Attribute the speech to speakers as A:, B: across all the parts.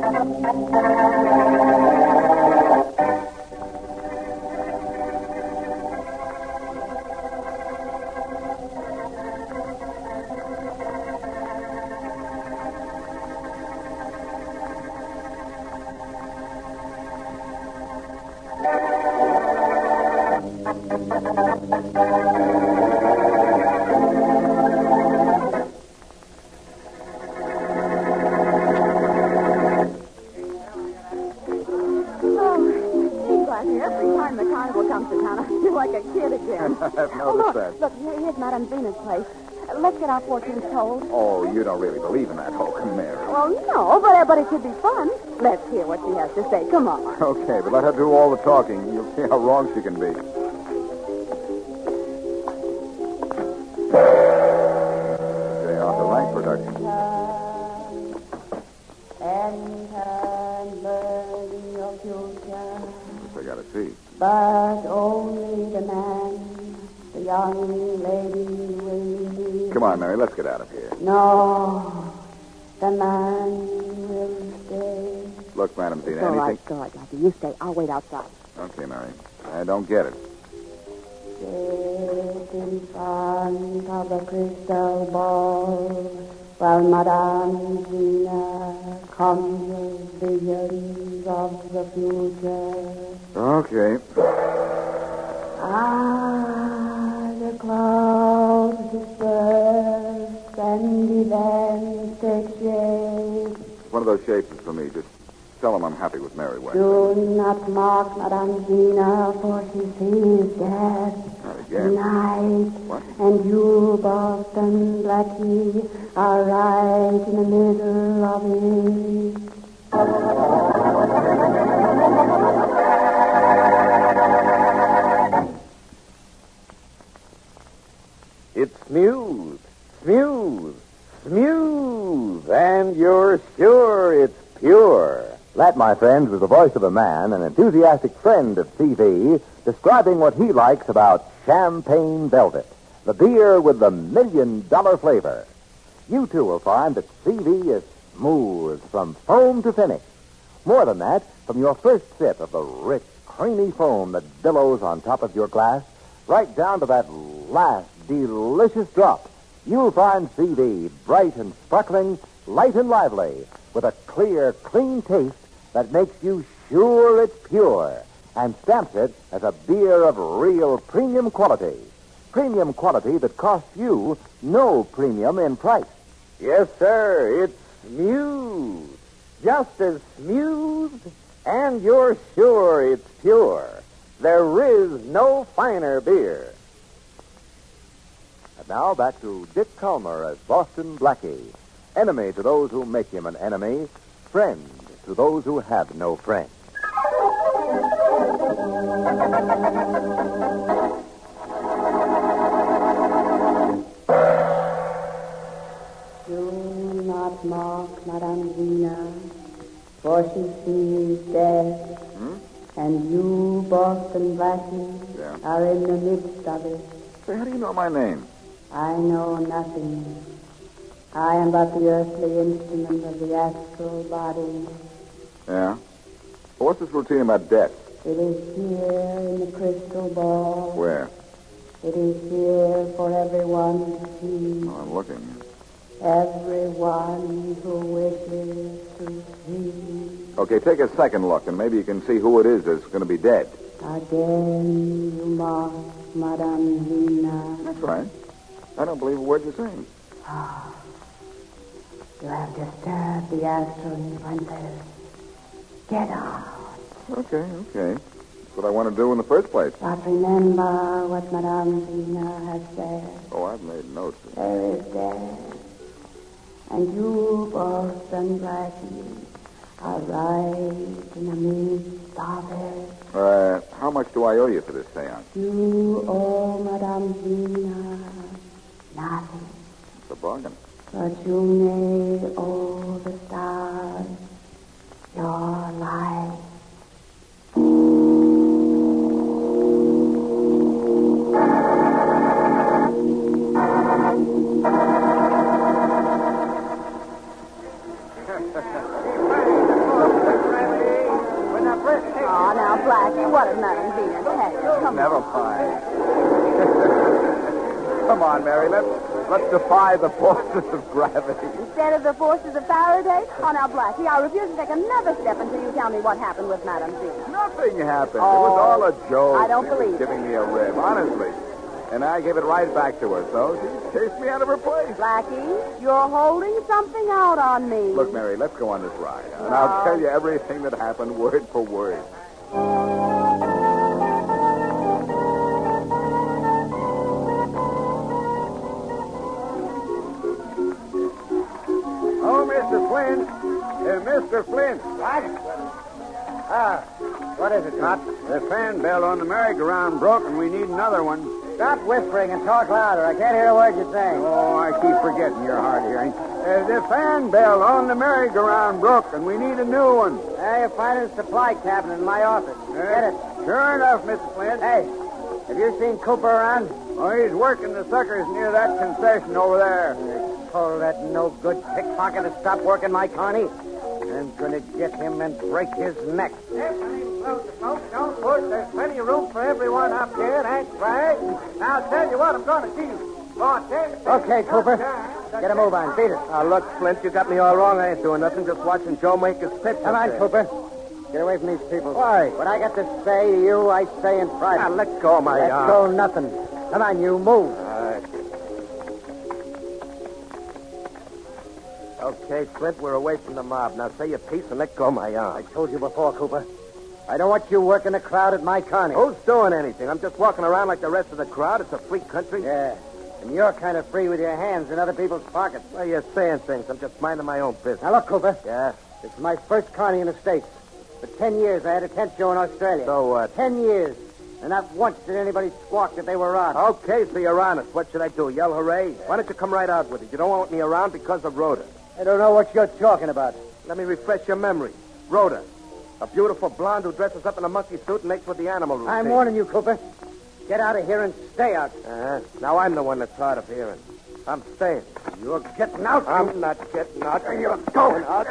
A: I've noticed that.
B: Look, here's Madame Zena's place. Let's get our fortunes told.
A: Oh, you don't really believe in that whole Mary.
B: Well, no, but it should be fun. Let's hear what she has to say. Come on.
A: Okay, but let her do all the talking. You'll see how wrong she can be. J. Arthur Rank production. I gotta see.
C: But only the man, the young lady will leave.
A: Come on, Mary, let's get out of here.
C: No, the man will stay.
A: Look, Madam Zena,
B: All
A: anything...
B: right, Blackie. You stay. I'll wait outside.
A: Okay, Mary. I don't get it.
C: Sit in front of the crystal ball while Madame Zena comes with visions of the future.
A: Okay.
C: The clouds disperse and events take shape.
A: One of those shapes is for me. Just tell him I'm happy with Mary West.
C: Do not mock Madame Zena, for she sees death
A: Not again.
C: tonight.
A: What?
C: And you, Boston Blackie, are right in the middle of it.
D: It's smooth, and you're sure it's pure. That, my friends, was the voice of a man, an enthusiastic friend of CV, describing what he likes about Champagne Velvet, the beer with the $1 million flavor. You, too, will find that CV is smooth from foam to finish. More than that, from your first sip of the rich, creamy foam that billows on top of your glass, right down to that last delicious drop, you'll find CV bright and sparkling, light and lively, with a clear, clean taste that makes you sure it's pure and stamps it as a beer of real premium quality. Premium quality that costs you no premium in price. Yes, sir, it's smooth. Just as smooth, and you're sure it's pure. There is no finer beer. And now back to Dick Calmer as Boston Blackie. Enemy to those who make him an enemy. Friend to those who have no friend.
C: Do not mock Madame Zena, for she sees death. And you, Boston Blackie, are in the midst of it.
A: Say, how do you know my name?
C: I know nothing. I am but the earthly instrument of the astral body.
A: Yeah? Well, what's this routine about death?
C: It is here in the crystal ball.
A: Where?
C: It is here for everyone to see.
A: Oh, I'm looking.
C: Everyone who wishes to see.
A: Okay, take a second look, and maybe you can see who it is that's going to be dead.
C: Again you mock Madame Zena.
A: That's right. I don't believe a word you're saying.
C: You have disturbed the astral princess. Get out.
A: Okay. That's what I want to do in the first place.
C: But remember what Madame Zena has said.
A: Oh, I've made notes.
C: There is death. And you, Boston Blackie, are right in the midst of it.
A: How much do I owe you for this seance?
C: You owe Madame Zena nothing.
A: It's a bargain.
C: But you may owe the stars your life.
A: never mind. Come on, Mary. Let's defy the forces of gravity.
B: Instead of the forces of Faraday? Oh, now, Blackie, I refuse to take another step until you tell me what happened with Madame Z.
A: Nothing happened. It was all a joke.
B: I don't
A: She was
B: believe
A: giving me a rib, honestly. And I gave it right back to her, so she chased me out of her place.
B: Blackie, you're holding something out on me.
A: Look, Mary, let's go on this ride. And I'll tell you everything that happened word for word.
E: Oh, Mr. Flynn. Mr. Flynn. What? What is it, Tot? The fan bell on the merry-go-round broke, and we need another one.
F: Stop whispering and talk louder. I can't hear a word you're saying.
E: Oh, I keep forgetting you're hard of hearing. The fan bell on the merry-go-round broke, and we need a new one.
F: You'll find it in the supply cabinet in my office. Get it.
E: Sure enough, Mr. Flynn.
F: Hey, have you seen Cooper around?
E: Oh, he's working the suckers near that concession over there.
F: Told that no-good pickpocket to stop working my carny. I'm going to get him and break his neck.
E: Yes, folks. Don't push. There's plenty of room for everyone up here. That's right. Now, I'll tell you what I'm going to do.
F: Okay, Cooper. Get a move on. Beat it.
E: Look, Flint, you got me all wrong. I ain't doing nothing. Just watching Joe make his pitch.
F: Come on, Cooper. Get away from these people.
E: Why?
F: What I got to say to you, I say in private.
E: Now, let go of my
F: Let
E: arm.
F: go nothing. Come on, you move.
E: Okay, Flint, we're away from the mob. Now say your piece and let go of my arm.
F: I told you before, Cooper. I don't want you working the crowd at my carny.
E: Who's doing anything? I'm just walking around like the rest of the crowd. It's a free country.
F: Yeah. And you're kind of free with your hands in other people's pockets.
E: Well, you're saying things. I'm just minding my own business.
F: Now, look, Cooper.
E: Yeah?
F: This is my first carny in the States. For 10 years, I had a tent show in Australia.
E: So what?
F: 10 years. And not once did anybody squawk that they were robbed.
E: Okay, so you're honest. What should I do? Yell hooray? Why don't you come right out with it? You don't want me around because of Rhoda.
F: I don't know what you're talking about.
E: Let me refresh your memory. Rhoda, a beautiful blonde who dresses up in a monkey suit and makes with the animal routine.
F: I'm warning you, Cooper. Get out of here and stay out.
E: Now I'm the one that's hard of hearing. I'm staying.
F: You're getting out.
E: I'm not getting out. You're going out.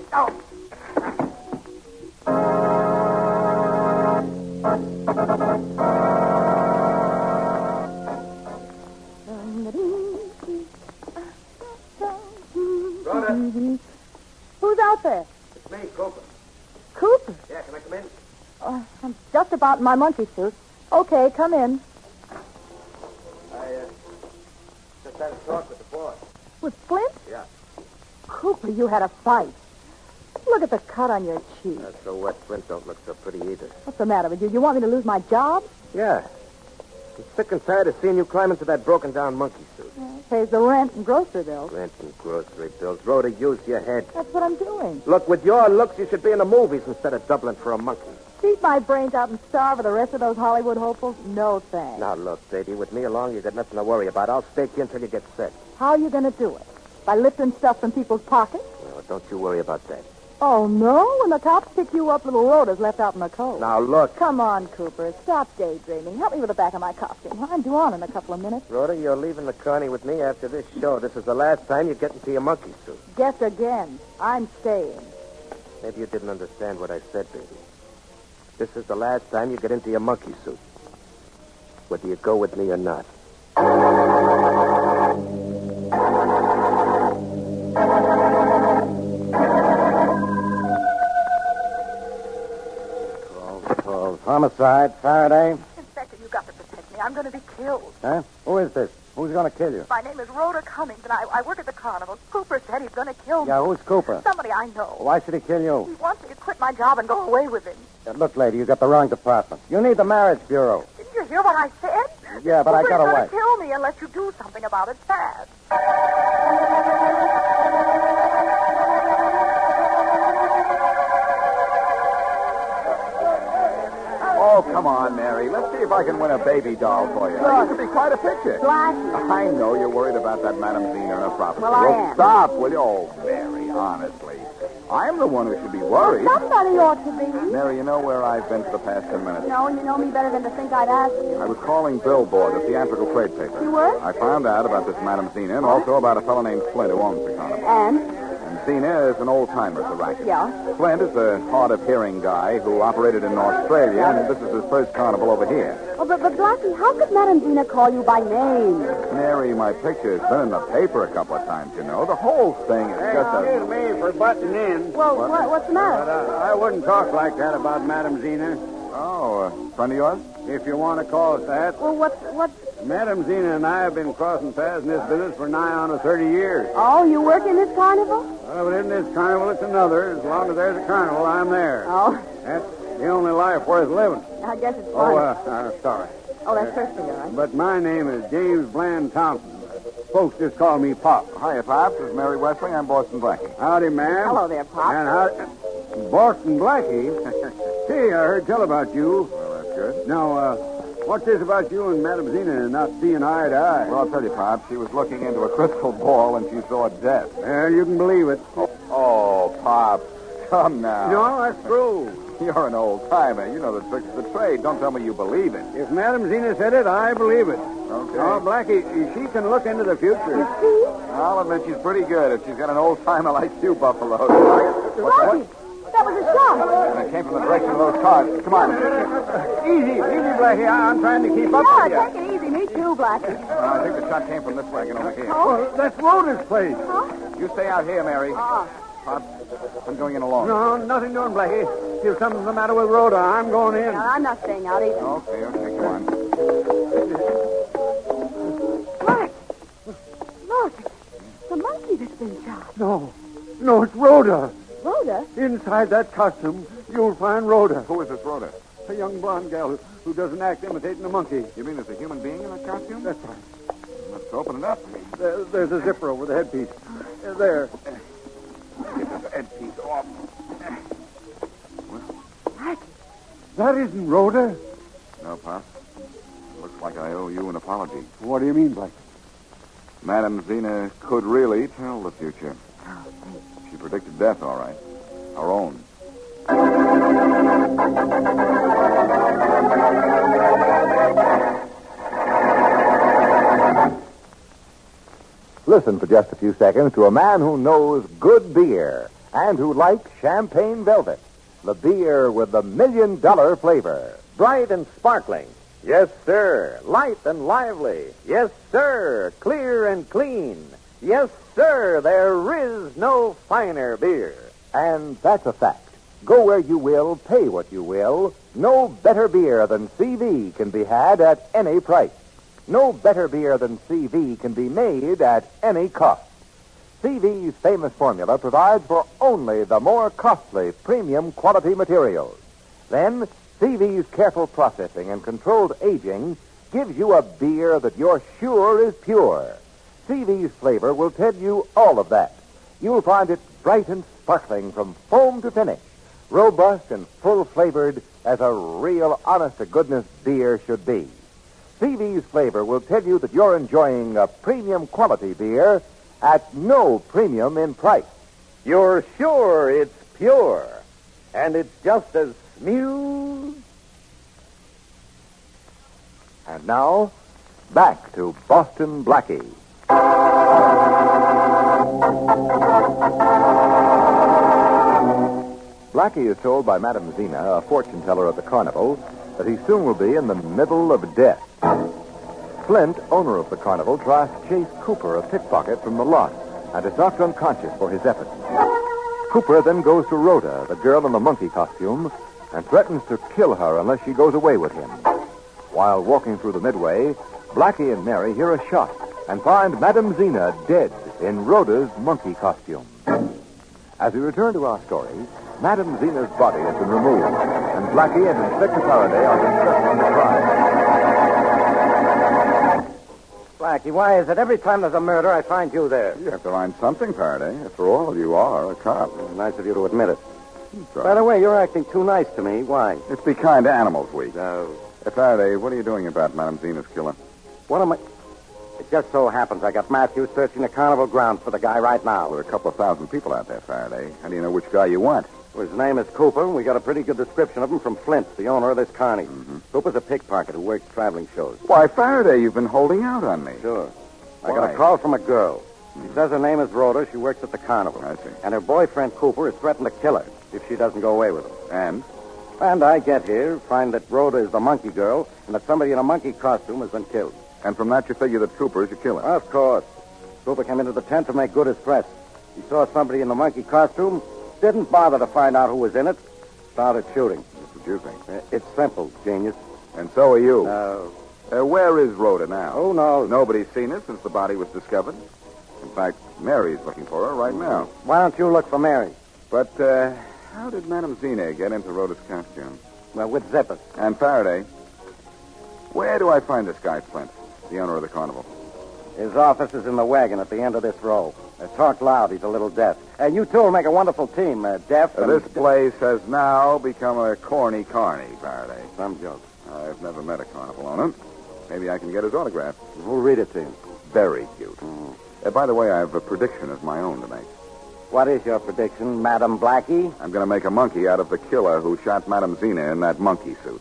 E: Rhoda.
B: Who's out there?
E: It's me, Cooper.
B: Cooper?
E: Yeah, can I come in?
B: I'm just about in my monkey suit. Okay, come in.
E: I just had a talk with the boss.
B: With Flint?
E: Yeah.
B: Cooper, you had a fight. Look at the cut on your cheek.
E: So what? Flint don't look so pretty either.
B: What's the matter with you? You want me to lose my job?
E: Yeah. I'm sick and tired of seeing you climb into that broken-down monkey suit.
B: Pays the rent and grocery bills.
E: Rent and grocery bills. Rhoda, use your head.
B: That's what I'm doing.
E: Look, with your looks, you should be in the movies instead of doubling for a monkey.
B: Beat my brains out and starve for the rest of those Hollywood hopefuls? No thanks.
E: Now, look, baby, with me along, you got nothing to worry about. I'll stake you until you get set.
B: How are you going to do it? By lifting stuff from people's pockets?
E: Well, don't you worry about that.
B: Oh, no? When the cops pick you up, little Rhoda's left out in the cold.
E: Now, look.
B: Come on, Cooper. Stop daydreaming. Help me with the back of my costume. I'm due on in a couple of minutes.
E: Rhoda, you're leaving the carny with me after this show. This is the last time you get into your monkey suit.
B: Guess again. I'm staying.
E: Maybe you didn't understand what I said, baby. This is the last time you get into your monkey suit. Whether you go with me or not.
F: 12. Homicide, Faraday.
B: Inspector, you got to protect me. I'm going to be killed.
F: Huh? Who is this? Who's going to kill you?
B: My name is Rhoda Cummings, and I work at the carnival. Cooper said he's going to kill me.
F: Yeah, who's Cooper?
B: Somebody I know.
F: Why should he kill you?
B: He wants me to quit my job and go away with him.
F: Look, lady, you got the wrong department. You need the marriage bureau.
B: Didn't you hear what I said?
F: Yeah, but I got
B: Cooper's
F: away.
B: going to kill me unless you do something about it fast.
A: Oh, come on, Mary. Let's see if I can win a baby doll for you. That could be quite a picture.
B: Blackie.
A: I know you're worried about that Madame Zena and her property.
B: Well, I am.
A: Stop, will you? Oh, Mary, honestly. I'm the one who should be worried.
B: Somebody ought to be.
A: Mary, you know where I've been for the past 10 minutes?
B: No, you know me better than to think I'd ask you.
A: I was calling Billboard, the theatrical trade paper.
B: You were?
A: I found out about this Madame Zena and also about a fellow named Flint who owns the carnival.
B: And?
A: And Zena is an old-timer at the racket.
B: Yeah.
A: Flint is a hard-of-hearing guy who operated in Australia, and this is his first carnival over here.
B: Oh, but Blackie, how could Madame Zena call you by name?
A: Mary, my picture has been in the paper a couple of times, you know. The whole thing is just
F: Excuse me for butting in.
B: Well, what's the matter?
F: But I wouldn't talk like that about Madame Zena,
A: Oh, a friend of yours?
F: if you want to call it that.
B: Well, what's...
F: Madame Zena and I have been crossing paths in this business for nigh on to 30 years.
B: Oh, you work in this carnival?
F: Well, but in this carnival, it's another. As long as there's a carnival, I'm there.
B: Oh,
F: That's the only life worth living.
B: I guess it's fine.
F: Sorry.
B: Oh, that's perfectly all right.
F: But my name is James Bland Thompson. Folks just call me Pop.
A: Hiya, Pops. This is Mary Westling. I'm Boston Blackie.
F: Howdy, ma'am.
B: Hello there, Pop.
F: And how... Boston Blackie? Hey, I heard tell about you.
A: Well, that's good.
F: Now, what's this about you and Madame Zena not seeing eye to eye?
A: Well, I'll tell you, Pops. She was looking into a crystal ball, and she saw death.
F: Well, you can believe it.
A: Oh, Pops. Come now.
F: No, that's true.
A: You're an old-timer. You know the tricks of the trade. Don't tell me you believe it.
F: If Madame Zena said it, I believe it.
A: Okay.
F: Oh, Blackie, she can look into the future.
B: See?
A: I'll admit she's pretty good if she's got an old-timer like you, Buffalo.
B: Blackie, that was a shot.
A: And it came from the direction of those cars. Come on.
F: Easy, Blackie. I'm trying to keep up
B: Yeah,
F: with you.
B: take it easy. Me too, Blackie.
A: I think the shot came from this wagon over here.
F: Well, that's Rhoda's place.
A: You stay out here, Mary. Pops, I'm going in alone.
F: No, nothing doing, Blackie. If something's the matter with Rhoda, I'm going in.
B: No, I'm not staying out either.
A: Okay, come on.
B: Black. Look, the monkey that's been shot.
F: No, it's Rhoda.
B: Rhoda?
F: Inside that costume, you'll find Rhoda.
A: Who is this Rhoda?
F: A young blonde gal who doesn't act imitating a monkey.
A: You mean there's a human being in that costume?
F: That's right.
A: Let's open it up.
F: There's a zipper over the headpiece. There.
A: Get this headpiece off.
F: That isn't Rhoda.
A: No, Pops. Looks like I owe you an apology.
F: What do you mean, Blackie?
A: Madame Zena could really tell the future. She predicted death, all right. Our own.
D: Listen for just a few seconds to a man who knows good beer and who likes Champagne Velvet, the beer with the $1 million flavor. Bright and sparkling. Yes, sir. Light and lively. Yes, sir. Clear and clean. Yes, sir. There is no finer beer. And that's a fact. Go where you will, pay what you will. No better beer than CV can be had at any price. No better beer than CV can be made at any cost. CV's famous formula provides for only the more costly premium quality materials. Then, CV's careful processing and controlled aging gives you a beer that you're sure is pure. CV's flavor will tell you all of that. You'll find it bright and sparkling from foam to finish, robust and full-flavored as a real honest-to-goodness beer should be. CV's flavor will tell you that you're enjoying a premium quality beer at no premium in price. You're sure it's pure, and it's just as smooth. And now, back to Boston Blackie. Blackie is told by Madame Zena, a fortune teller at the carnival, that he soon will be in the middle of death. Flint, owner of the carnival, tries to chase Cooper, a pickpocket, from the lot and is knocked unconscious for his efforts. Cooper then goes to Rhoda, the girl in the monkey costume, and threatens to kill her unless she goes away with him. While walking through the midway, Blackie and Mary hear a shot and find Madame Zena dead in Rhoda's monkey costume. As we return to our story, Madame Zena's body has been removed, and Blackie and Inspector Faraday are discussing the crime.
E: Blackie, why is it every time there's a murder, I find you there?
A: You have to find something, Faraday. After all, you are a cop.
E: Nice of you to admit it.
A: Right.
E: By the way, you're acting too nice to me. Why?
A: It's Be Kind to Animals Week.
E: No.
A: Faraday, what are you doing about Madame Zena's killer?
E: What am I... It just so happens I got Matthews searching the carnival grounds for the guy right now.
A: There are a couple of thousand people out there, Faraday. How do you know which guy you want?
E: Well, his name is Cooper, and we got a pretty good description of him from Flint, the owner of this carny.
A: Mm-hmm.
E: Cooper's a pickpocket who works traveling shows.
A: Why, Faraday, you've been holding out on me.
E: Sure. I
A: Why?
E: got a call from a girl.
F: She says her name is Rhoda. She works at the carnival.
A: I see.
F: And her boyfriend, Cooper, has threatened to kill her if she doesn't go away with him.
A: And
F: I get here, find that Rhoda is the monkey girl, and that somebody in a monkey costume has been killed.
A: from that you figure that Cooper is your killer.
F: Of course. Cooper came into the tent to make good his threats. He saw somebody in the monkey costume, didn't bother to find out who was in it, started shooting.
A: That's what you think.
F: It's simple, genius.
A: And so are you.
F: No.
A: Where is Rhoda now?
F: Who knows?
A: Nobody's seen her since the body was discovered. In fact, Mary's looking for her right now.
F: Why don't you look for Mary?
A: But how did Madame Zine get into Rhoda's costume?
F: Well, with zippers.
A: And Faraday. Where do I find this guy, Flint, the owner of the carnival?
F: His office is in the wagon at the end of this row. Talk loud. He's a little deaf. You two will make a wonderful team, deaf and...
A: This place has now become a corny carny, Faraday.
F: Some joke.
A: I've never met a carnival owner. Maybe I can get his autograph.
F: Who'll read it to you?
A: Very cute. By the way, I have a prediction of my own to make.
F: What is your prediction, Madam Blackie?
A: I'm going to make a monkey out of the killer who shot Madame Zina in that monkey suit.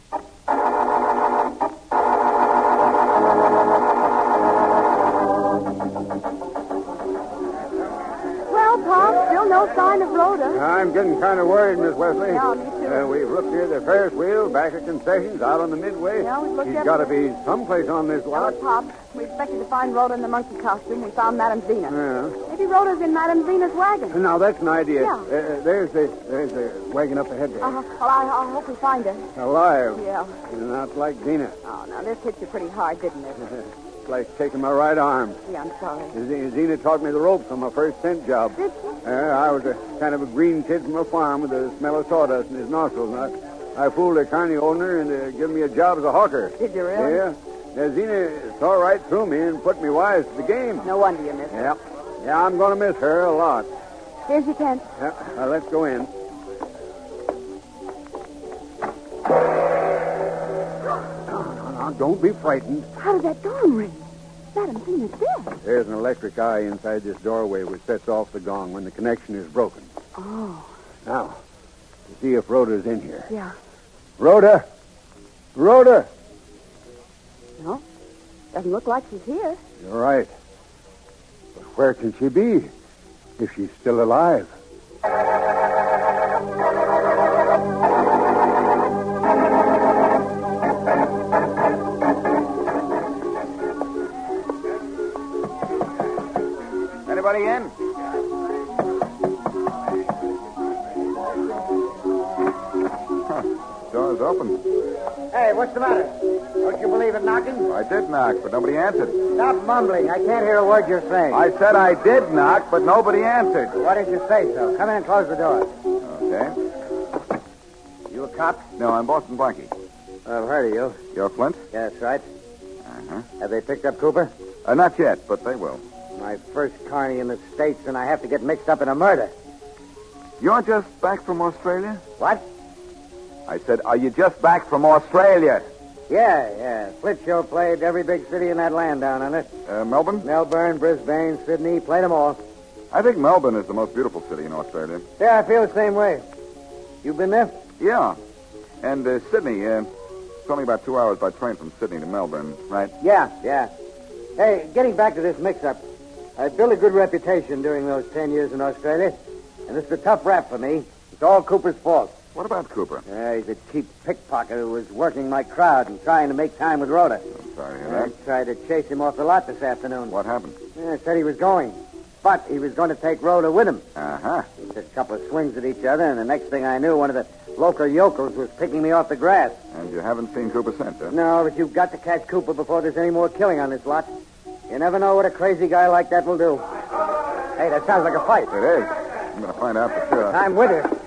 B: Well, Pop, still no sign of Rhoda.
G: I'm getting kind of worried, Miss Wesley.
B: Yeah, me too.
G: We've looked here at the Ferris wheel, back at concessions, out on the Midway.
B: Yeah, we've looked
G: She's
B: everywhere.
G: got to be someplace on this lot.
B: Look, Pop, we expected to find Rhoda in the monkey costume. We found Madame Zina.
G: Yeah.
B: Maybe Rhoda's in Madame Zina's wagon.
G: Now, that's an idea.
B: Yeah.
G: There's the wagon up ahead there.
B: Well, I hope we find her.
G: Alive.
B: Yeah.
G: Not like Zina.
B: Oh, now, this hit you pretty hard, didn't it?
G: It's like taking my right arm.
B: Yeah, I'm sorry.
G: Zina taught me the ropes on my first cent job.
B: Did she?
G: I was a kind of a green kid from a farm with the smell of sawdust in his nostrils. And I fooled the carny owner into giving me a job as a hawker.
B: Did you really?
G: Yeah. Zina saw right through me and put me wise to the game.
B: No wonder you missed her.
G: Yep. Yeah, I'm going to miss her a lot.
B: Here's your tent.
G: Yeah, let's go in. No, don't be frightened.
B: How did that gong ring? Madame Zina's dead.
G: There's an electric eye inside this doorway which sets off the gong when the connection is broken.
B: Oh.
G: Now, to see if Rhoda's in here.
B: Yeah.
G: Rhoda! Rhoda!
B: No. Doesn't look like she's here.
G: You're right. But where can she be? If she's still alive.
A: Anybody in? Door's open.
F: Hey, what's the matter? Don't you believe in knocking?
A: I did knock, but nobody answered.
F: Stop mumbling. I can't hear a word you're saying.
A: I said I did knock, but nobody answered.
F: Why did you say so? Come in and close the door.
A: Okay.
F: You a cop?
A: No, I'm Boston Blackie.
F: I've heard of you.
A: You're Flint?
F: Yeah, that's right.
A: Uh-huh.
F: Have they picked up Cooper?
A: Not yet, but they will.
F: My first carny in the States, and I have to get mixed up in a murder.
A: You're just back from Australia?
F: What?
A: I said, are you just back from Australia?
F: Yeah. Flint Show played every big city in that land down under.
A: Melbourne?
F: Melbourne, Brisbane, Sydney, played them all.
A: I think Melbourne is the most beautiful city in Australia.
F: Yeah, I feel the same way. You been there?
A: Yeah. And Sydney, it's only about 2 hours by train from Sydney to Melbourne, right?
F: Yeah. Hey, getting back to this mix-up, I built a good reputation during those 10 years in Australia, and this is a tough rap for me. It's all Cooper's fault.
A: What about Cooper?
F: He's a cheap pickpocket who was working my crowd and trying to make time with Rhoda.
A: I'm sorry to hear
F: I
A: that.
F: tried to chase him off the lot this afternoon.
A: What happened?
F: Said he was going, but he was going to take Rhoda with him.
A: Uh-huh.
F: We took a couple of swings at each other, and the next thing I knew, one of the local yokels was picking me off the grass.
A: And you haven't seen Cooper since, huh?
F: No, but you've got to catch Cooper before there's any more killing on this lot. You never know what a crazy guy like that will do. Hey, that sounds like a fight.
A: It is. I'm going to find out for sure.
F: I'm with you.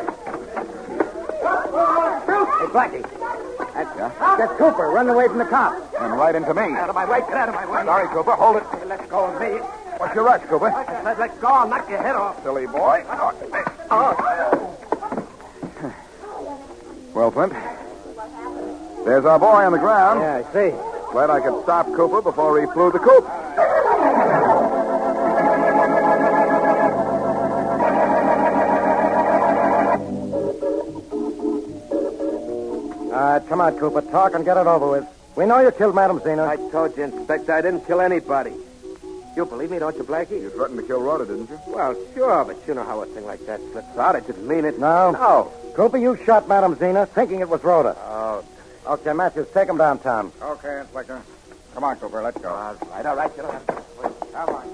F: Hey, Blackie. That's Cooper running away from the cops.
A: And right into me.
F: Out of my way. Get out of my way.
A: Sorry, Cooper. Hold it.
F: Hey, let go of me.
A: What's your rush, Cooper?
F: I said let go. I'll knock your head off.
A: Silly boy. Well, Flint, there's our boy on the ground.
F: Yeah, I see.
A: Glad I could stop Cooper before he flew the coop.
F: Come on, Cooper. Talk and get it over with. We know you killed Madame Zina.
E: I told you, Inspector, I didn't kill anybody. You believe me, don't you, Blackie?
A: You threatened to kill Rhoda, didn't you?
E: Well, sure, but you know how a thing like that slips out. I didn't mean it.
F: No?
E: No.
F: Cooper, you shot Madam Zena thinking it was Rhoda.
E: Oh,
F: Okay, Matthews, take him downtown.
A: Okay, Inspector. Come on, Cooper, let's go.
E: all right. You don't have to wait.
F: Come on,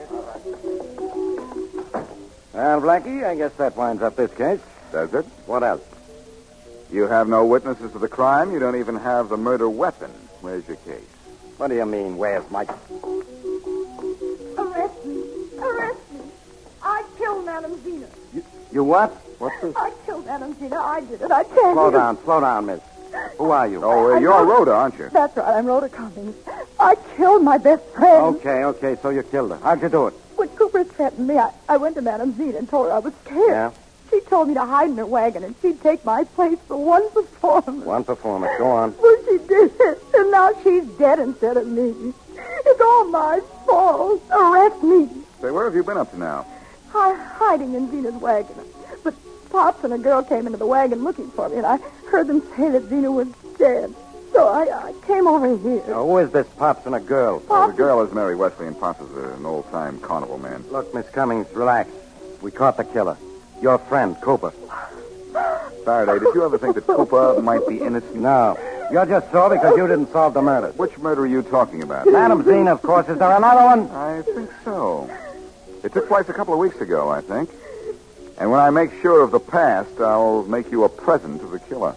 F: Well, Blackie, I guess that winds up this case.
A: Does it?
F: What else?
A: You have no witnesses to the crime. You don't even have the murder weapon. Where's your case?
F: What do you mean, where's my...
B: Arrest me. Arrest me. I killed Madam Zena.
F: You what? What's this?
B: I killed Madam Zena. I did it. I tell you.
F: Slow down, miss. Who are you?
A: Oh, you're Rhoda, aren't you?
B: That's right. I'm Rhoda Cummings. I killed my best friend.
F: Okay, so you killed her. How'd you do it?
B: When Cooper threatened me, I went to Madam Zena and told her I was scared.
F: Yeah?
B: She told me to hide in her wagon, and she'd take my place for one performance.
F: One performance. Go on.
B: Well, she did it, and now she's dead instead of me. It's all my fault. Arrest me.
A: Say, where have you been up to now?
B: Hiding in Zena's wagon. But Pops and a girl came into the wagon looking for me, and I heard them say that Zena was dead. So I came over here.
F: Now, who is this Pops and a girl?
A: The girl is Mary Wesley, and Pops is an old-time carnival man.
F: Look, Miss Cummings, relax. We caught the killer. Your friend, Cooper.
A: Faraday, did you ever think that Cooper might be innocent?
F: No. You're just sore because you didn't solve the murder.
A: Which murder are you talking about?
F: Madam Zena, of course. Is there another one?
A: I think so. It took place a couple of weeks ago, I think. And when I make sure of the past, I'll make you a present of the killer.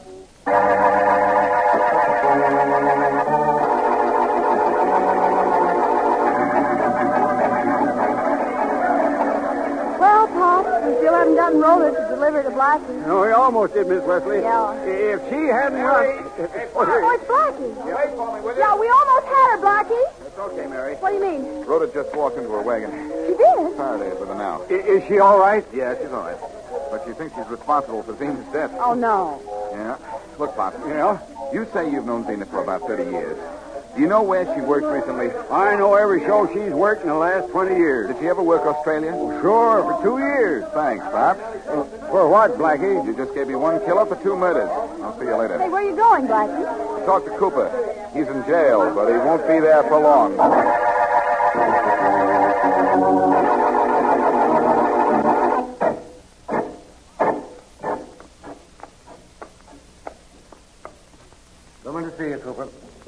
B: Well, Pop, you still haven't gotten Rhoda to deliver to Blackie.
G: No, we almost did, Miss Wesley.
B: Yeah.
G: If she hadn't...
B: Oh, it's Blackie.
A: Wait for me, will
B: Yeah, we almost had her, Blackie.
A: It's okay, Mary.
B: What do you mean?
A: Rhoda just walked into her wagon.
B: She did?
A: Faraday is with her now.
G: Is she all right?
A: Yeah, she's all right. But she thinks she's responsible for Zena's death.
B: Oh, no.
A: Yeah. Look, Pop.
G: Yeah?
A: You say you've known Zena for about 30 years. Do you know where she worked recently?
G: I know every show she's worked in the last 20 years.
A: Did she ever work Australia?
G: Sure, for 2 years.
A: Thanks, Pop.
G: For what, Blackie?
A: You just gave me one killer for 2 murders. I'll see you later.
B: Hey, where are you going, Blackie?
A: Talk to Cooper. He's in jail, but he won't be there for long.
F: Coming to see you, Cooper.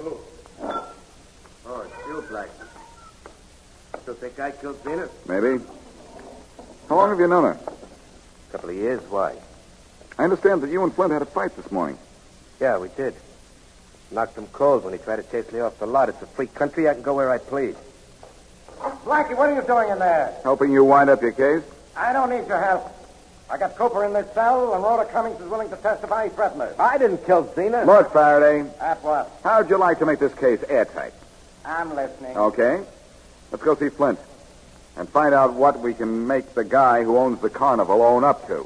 E: Oh, it's you, Blackie. Still think I killed Zena?
A: Maybe. How long have you known her?
E: A couple of years. Why?
A: I understand that you and Flint had a fight this morning.
E: Yeah, we did. Knocked him cold when he tried to chase me off the lot. It's a free country. I can go where I please.
F: Blackie, what are you doing in there?
A: Helping you wind up your case?
F: I don't need your help. I got Cooper in this cell, and Rhoda Cummings is willing to testify he threatened her.
E: I didn't kill Zena.
A: Look, Faraday,
F: That's what?
A: how'd you like to make this case airtight?
F: I'm listening.
A: Okay. Let's go see Flint and find out what we can make the guy who owns the carnival own up to.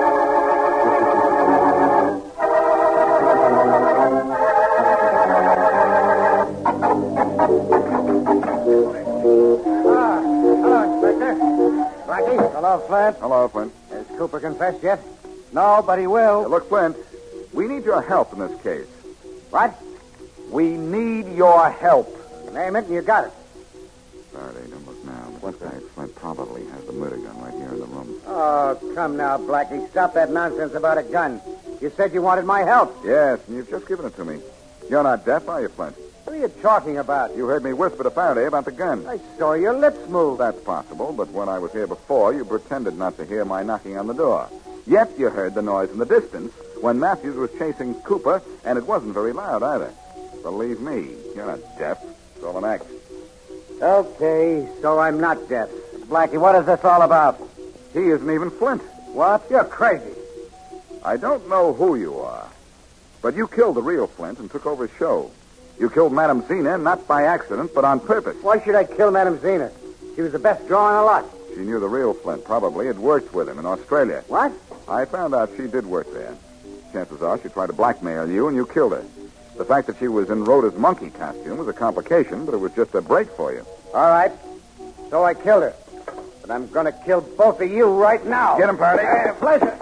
F: Hello, Inspector. Blackie. Hello, Flint.
A: Hello, Flint.
F: Has Cooper confessed yet? No, but he will.
A: Look, Flint, we need your help in this case.
F: What?
A: We need your help.
F: Name it, and you got it.
A: Faraday, don't look now. But this guy, Flint, probably has the murder gun right here in the room.
F: Oh, come now, Blackie. Stop that nonsense about a gun. You said you wanted my help.
A: Yes, and you've just given it to me. You're not deaf, are you, Flint?
F: What are you talking about?
A: You heard me whisper to Faraday about the gun.
F: I saw your lips move.
A: That's possible, but when I was here before, you pretended not to hear my knocking on the door. Yet you heard the noise in the distance when Matthews was chasing Cooper, and it wasn't very loud either. Believe me, you're not deaf. It's all an act.
F: Okay, so I'm not deaf. Blackie, what is this all about?
A: He isn't even Flint.
F: What? You're crazy.
A: I don't know who you are, but you killed the real Flint and took over his show. You killed Madam Zena, not by accident, but on purpose.
F: Why should I kill Madam Zena? She was the best draw in the lot.
A: She knew the real Flint, probably. Had worked with him in Australia.
F: What?
A: I found out she did work there. Chances are she tried to blackmail you, and you killed her. The fact that she was in Rhoda's monkey costume was a complication, but it was just a break for you.
F: All right. So I killed her. But I'm going to kill both of you right now.
A: Get him, Faraday.
F: Pleasure.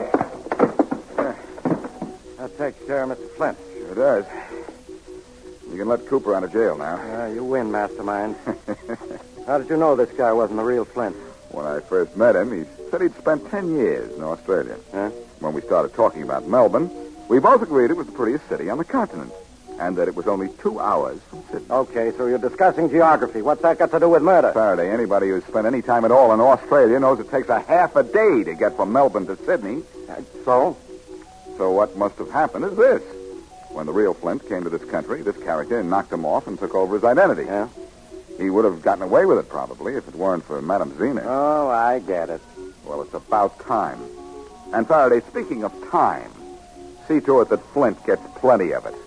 F: That takes care of Mr. Flint.
A: Sure does. You can let Cooper out of jail now.
F: You win, Mastermind. How did you know this guy wasn't the real Flint?
A: When I first met him, he said he'd spent 10 years in Australia.
F: Huh?
A: When we started talking about Melbourne, we both agreed it was the prettiest city on the continent, and that it was only 2 hours from Sydney.
F: Okay, so you're discussing geography. What's that got to do with murder?
A: Faraday, anybody who's spent any time at all in Australia knows it takes a half a day to get from Melbourne to Sydney.
F: So?
A: So what must have happened is this. When the real Flint came to this country, this character knocked him off and took over his identity.
F: Yeah?
A: He would have gotten away with it, probably, if it weren't for Madame Zena.
F: Oh, I get it.
A: Well, it's about time. And Faraday, speaking of time, see to it that Flint gets plenty of it.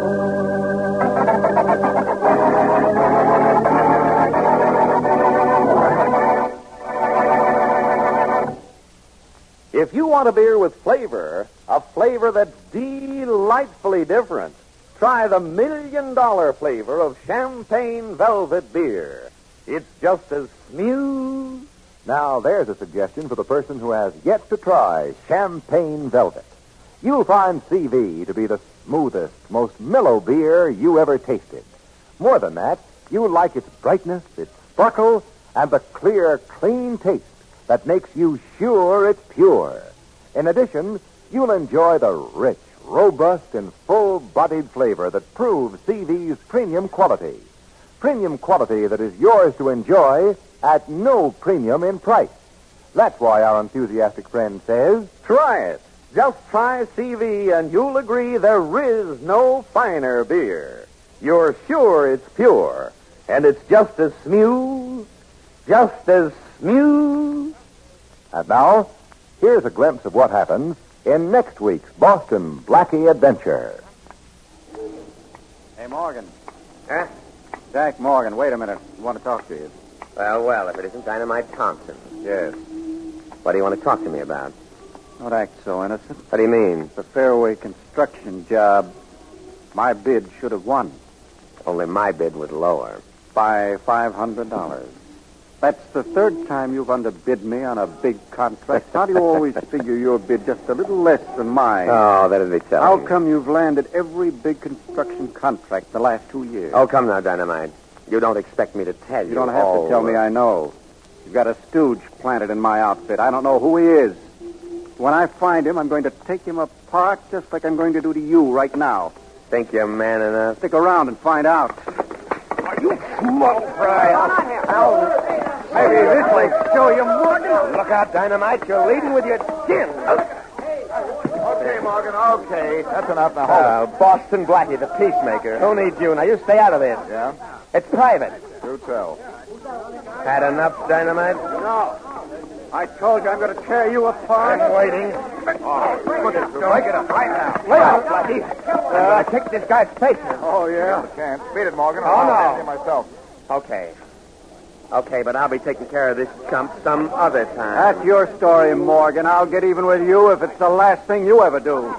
D: If you want a beer with flavor, a flavor that's delightfully different, try the $1 million flavor of Champagne Velvet beer. It's just as smooth. Now, there's a suggestion for the person who has yet to try Champagne Velvet. You'll find CV to be the smoothest, most mellow beer you ever tasted. More than that, you'll like its brightness, its sparkle, and the clear, clean taste that makes you sure it's pure. In addition, you'll enjoy the rich, robust, and full-bodied flavor that proves CV's premium quality. Premium quality that is yours to enjoy at no premium in price. That's why our enthusiastic friend says, try it. Just try CV and you'll agree there is no finer beer. You're sure it's pure, and it's just as smooth, just as smooth. And now, here's a glimpse of what happens in next week's Boston Blackie Adventure.
F: Hey, Morgan.
E: Huh?
F: Jack Morgan, wait a minute. I want to talk to you.
E: Well, if it isn't Dynamite Thompson.
F: Yes.
E: What do you want to talk to me about?
F: Don't act so innocent.
E: What do you mean?
F: The Fairway construction job. My bid should have won.
E: Only my bid was lower.
F: By $500. That's the third time you've underbid me on a big contract. How do you always figure your bid just a little less than mine?
E: Oh, that'd be telling.
F: How come you've landed every big construction contract the last 2 years?
E: Oh, come now, Dynamite. You don't expect me to tell you.
F: You don't have to tell me, I know. You've got a stooge planted in my outfit. I don't know who he is. When I find him, I'm going to take him apart just like I'm going to do to you right now.
E: Think you're man enough?
F: Stick around and find out.
E: Are you smoke fry?
F: Maybe this will show you more.
E: Look out, Dynamite. You're leading with your chin.
A: Okay, Morgan, okay. That's enough. Now, hold it.
E: Boston Blackie, the peacemaker. Who needs you? Now, you stay out of this.
A: Yeah?
E: It's private.
A: Do tell.
E: Had enough, Dynamite?
F: No. I told you I'm going to tear you apart.
E: I'm waiting.
A: Oh, look at it. Break it up right now.
E: Lay out, Blackie. I kicked this guy's face.
F: Oh, yeah?
A: Can't. Beat it, Morgan.
E: Oh,
A: I'll
E: no.
A: handle it myself.
E: Okay, but I'll be taking care of this chump some other time.
F: That's yourしたMorgan. I'll get even with you if it's the last thing you ever do.